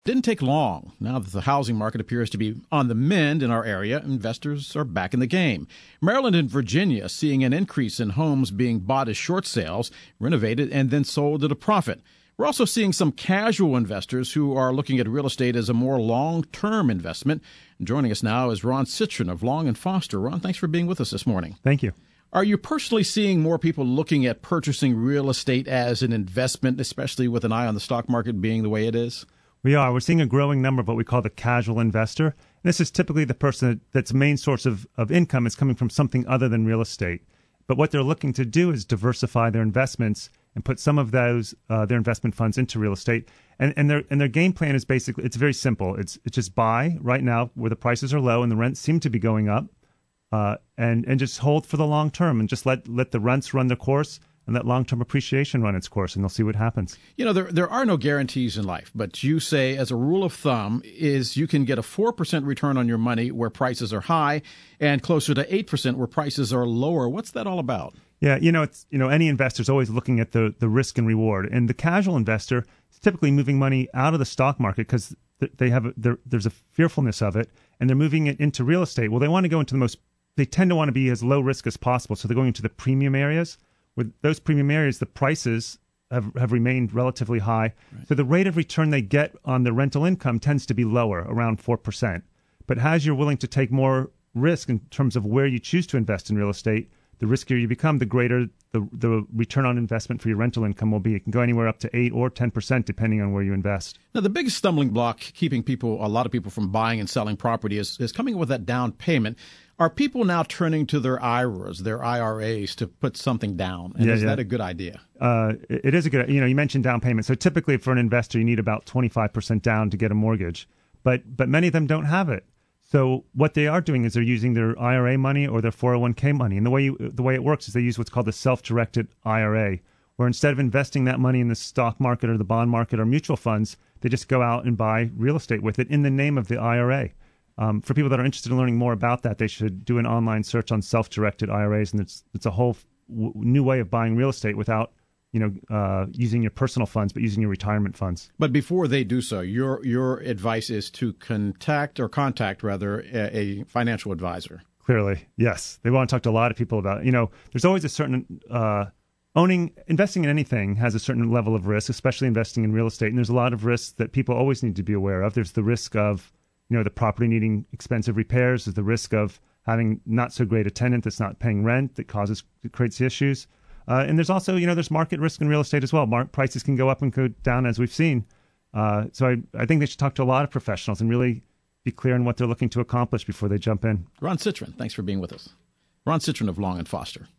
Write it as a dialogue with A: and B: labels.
A: Didn't take long. Now that the housing market appears to be on the mend in our area, investors are back in the game. Maryland and Virginia seeing an increase in homes being bought as short sales, renovated, and then sold at a profit. We're also seeing some casual investors who are looking at real estate as a more long-term investment. And joining us now is Ron Citron of Long & Foster. Ron, thanks for being with us this morning.
B: Thank you.
A: Are you personally seeing more people looking at purchasing real estate as an investment, especially with an eye on the stock market being the way it is?
B: We are. We're seeing a growing number of what we call the casual investor. And this is typically the person that's main source of income is coming from something other than real estate. But what they're looking to do is diversify their investments and put some of those their investment funds into real estate. And their game plan is basically, it's very simple. It's just buy right now where the prices are low and the rents seem to be going up, and just hold for the long term and just let the rents run their course and let long-term appreciation run its course, and they'll see what happens.
A: You know, there are no guarantees in life, but you say as a rule of thumb is you can get a 4% return on your money where prices are high and closer to 8% where prices are lower. What's that all about?
B: Yeah, any investor is always looking at the risk and reward, and the casual investor is typically moving money out of the stock market because there's a fearfulness of it, and they're moving it into real estate. Well, they tend to want to be as low risk as possible, so they're going into the premium areas. With those premium areas, the prices have remained relatively high. Right. So the rate of return they get on the rental income tends to be lower, around 4%. But as you're willing to take more risk in terms of where you choose to invest in real estate, the riskier you become, the greater the return on investment for your rental income will be. It can go anywhere up to 8 or 10%, depending on where you invest.
A: Now, the biggest stumbling block keeping a lot of people from buying and selling property is coming up with that down payment. Are people now turning to their IRAs to put something down? And is that a good idea?
B: It is a good, you mentioned down payment. So typically for an investor, you need about 25% down to get a mortgage. But many of them don't have it. So what they are doing is they're using their IRA money or their 401k money. And the way it works is they use what's called the self-directed IRA, where instead of investing that money in the stock market or the bond market or mutual funds, they just go out and buy real estate with it in the name of the IRA. For people that are interested in learning more about that, they should do an online search on self-directed IRAs, and it's a whole new way of buying real estate without using your personal funds, but using your retirement funds.
A: But before they do so, your advice is to contact a financial advisor.
B: Clearly, yes. They want to talk to a lot of people about, there's always a certain investing in anything has a certain level of risk, especially investing in real estate. And there's a lot of risks that people always need to be aware of. There's the risk of the property needing expensive repairs. There's the risk of having not so great a tenant that's not paying rent that creates issues. And there's also, there's market risk in real estate as well. Prices can go up and go down, as we've seen. So I think they should talk to a lot of professionals and really be clear on what they're looking to accomplish before they jump in.
A: Ron Citron, thanks for being with us. Ron Citron of Long & Foster.